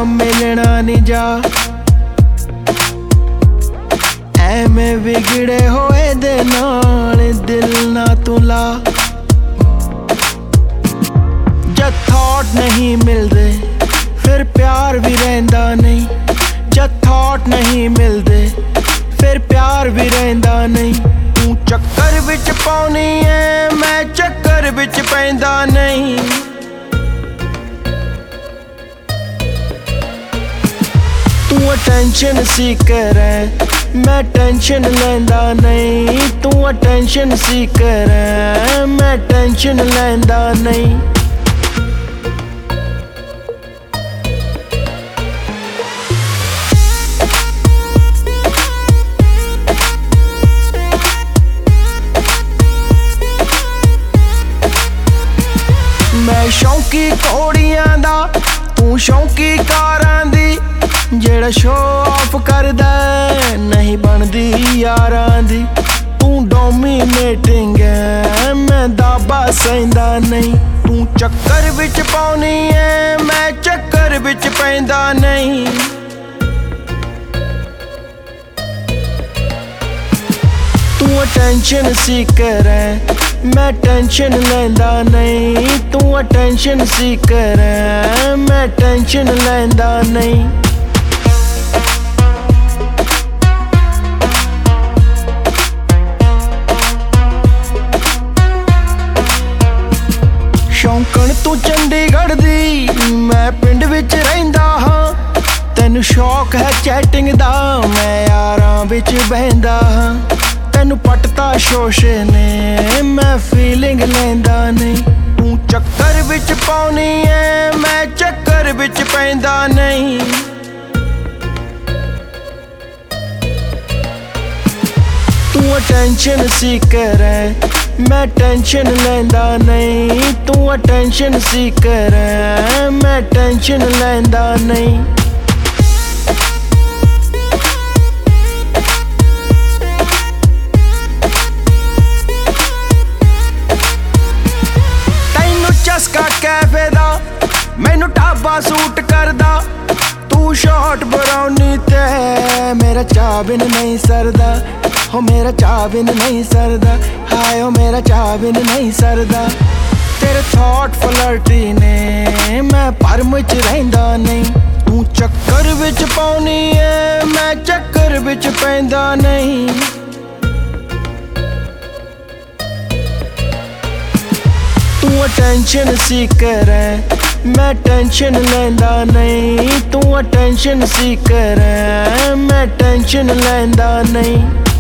मिलना नहीं जा। ਐਵੇਂ ਵਿਗੜੇ ਹੋਏ ਦੇ ਨਾਲ ਦਿਲ ਨਾ ਤੂੰ ਲਾ। ਜਦ ਥਾਟ ਨਹੀਂ ਮਿਲਦੇ ਫਿਰ ਪਿਆਰ ਵੀ ਰਹਿੰਦਾ ਨਹੀਂ। ਜਦ ਥਾਟ ਨਹੀਂ ਮਿਲਦੇ ਫਿਰ ਪਿਆਰ ਵੀ ਰਹਿੰਦਾ ਨਹੀਂ। ਤੂੰ ਚੱਕਰ ਵਿੱਚ ਪਾਉਣੀ ਐ ਮੈਂ ਚੱਕਰ ਵਿੱਚ ਪੈਂਦਾ ਨਹੀਂ। ਤੂੰ ਅਟੈਂਸ਼ਨ ਸੀਕਰ ਐ मैं टेंशन लैंदा नहीं। तू अटेंशन सीकर है मैं टेंशन लैंदा नहीं। मैं शौकी घोड़ियां दा तू शौकी कारां दी। जेड़ा शो ऑफ करदा नहीं बनदी यारां दी। तू डोमीनेटिंग है मैं दाबा सहिंदा नहीं। तू चक्कर विच पाउनी है मैं चक्कर विच पैंदा नहीं। तू अटेंशन सीकर है मैं टेंशन लैंदा नहीं। तू अटेंशन सीकर है मैं टेंशन लैंदा नहीं। शौकण तू चंडीगढ़ दी मैं पिंड विच रहिंदा हां। तैनू शौक है चैटिंग दा मैं यारां विच बहिंदा हां। तैनू पटता शोशे ने मैं फीलिंग लैंदा नहीं। तू चक्कर विच पाउनी है मैं चक्कर विच पैंदा नहीं। तू अटेंशन सीकर है मैं टेंशन लैंदा नहीं। तू अटेंशन सीकर है मैं टेंशन लैंदा नहीं। तैनू चस्का कैफे दा मैनू ढाबा सूट करदा। तू शॉर्ट ब्राउनी ते मेरा चाह बिन नहीं सरदा। हो मेरा चाह बिन नहीं सरदा हाय हो मेरा चाह बिन नहीं सरदा। तेरे थॉट फ्लर्टी ने मैं भरम च रहिंदा नहीं। तू चक्कर विच पाउनी है मैं चक्कर विच पैंदा नहीं। तू अटेंशन सीकर है मैं टेंशन लैंदा नहीं। तू अटेंशन सीकर है मैं टेंशन लैंदा नहीं।